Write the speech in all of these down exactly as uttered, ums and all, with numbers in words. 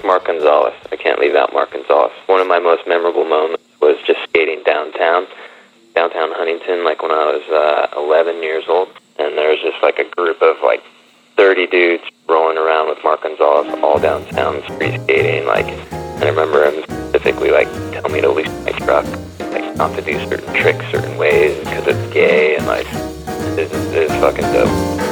Mark Gonzalez. I can't leave out Mark Gonzalez. One of my most memorable moments was just skating downtown, downtown Huntington, like when I was uh, eleven years old. And there was just like a group of like thirty dudes rolling around with Mark Gonzalez all downtown, street skating. Like, and I remember him specifically like telling me to lease my truck, like not to do certain tricks certain ways because it's gay, and like it is, it is fucking dope.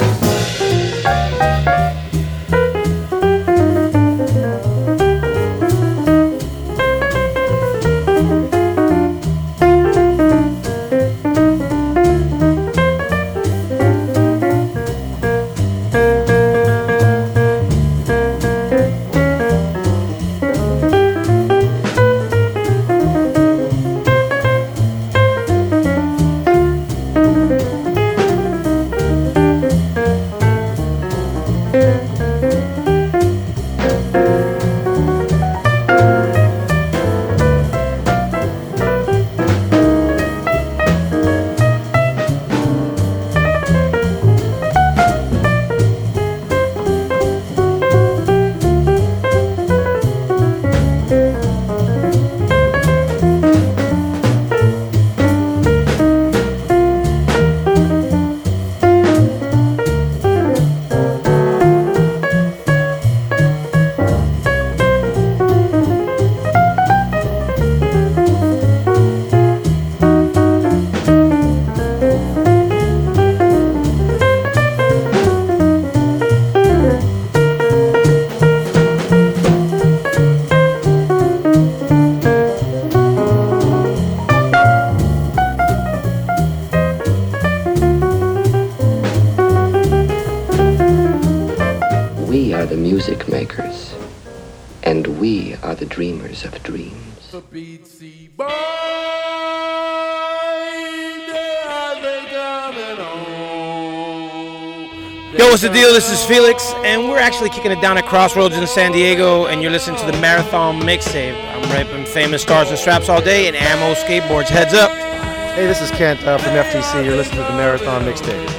We are the music makers, and we are the dreamers of dreams. Yo, what's the deal? This is Felix, and we're actually kicking it down at Crossroads in San Diego, and you're listening to the Marathon Mixtape. I'm raping famous stars and straps all day, and Ammo Skateboards. Heads up. Hey, this is Kent uh, from F T C. You're listening to the Marathon Mixtape.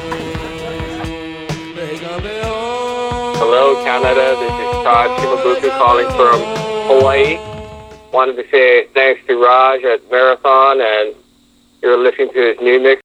Hello, Canada. This is Todd Shimabuku calling from Hawaii. Wanted to say thanks to Raj at Marathon, and you're listening to his new mix.